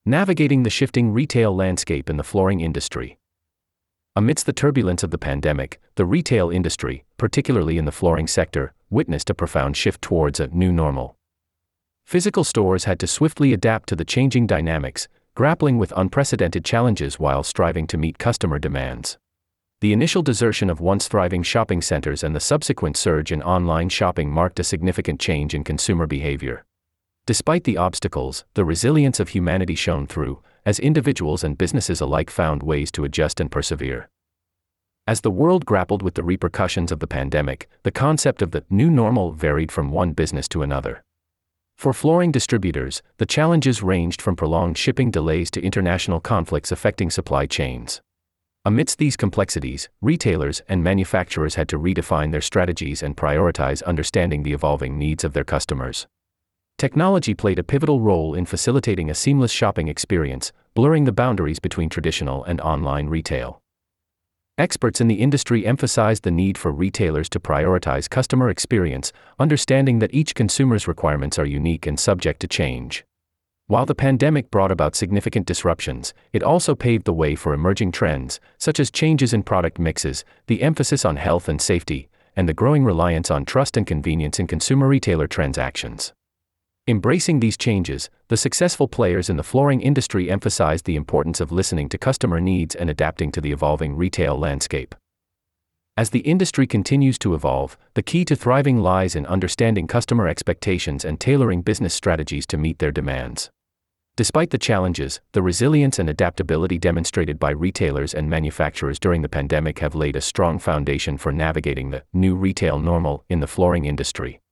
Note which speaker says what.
Speaker 1: Navigating the shifting retail landscape in the flooring industry. Amidst the turbulence of the pandemic, the retail industry, particularly in the flooring sector, witnessed a profound shift towards a new normal. Physical stores had to swiftly adapt to the changing dynamics, grappling with unprecedented challenges while striving to meet customer demands. The initial desertion of once thriving shopping centers and the subsequent surge in online shopping marked a significant change in consumer behavior. Despite the obstacles, the resilience of humanity shone through, as individuals and businesses alike found ways to adjust and persevere. As the world grappled with the repercussions of the pandemic, the concept of the new normal varied from one business to another. For flooring distributors, the challenges ranged from prolonged shipping delays to international conflicts affecting supply chains. Amidst these complexities, retailers and manufacturers had to redefine their strategies and prioritize understanding the evolving needs of their customers. Technology played a pivotal role in facilitating a seamless shopping experience, blurring the boundaries between traditional and online retail. Experts in the industry emphasized the need for retailers to prioritize customer experience, understanding that each consumer's requirements are unique and subject to change. While the pandemic brought about significant disruptions, it also paved the way for emerging trends, such as changes in product mixes, the emphasis on health and safety, and the growing reliance on trust and convenience in consumer-retailer transactions. Embracing these changes, the successful players in the flooring industry emphasized the importance of listening to customer needs and adapting to the evolving retail landscape. As the industry continues to evolve, the key to thriving lies in understanding customer expectations and tailoring business strategies to meet their demands. Despite the challenges, the resilience and adaptability demonstrated by retailers and manufacturers during the pandemic have laid a strong foundation for navigating the new retail normal in the flooring industry.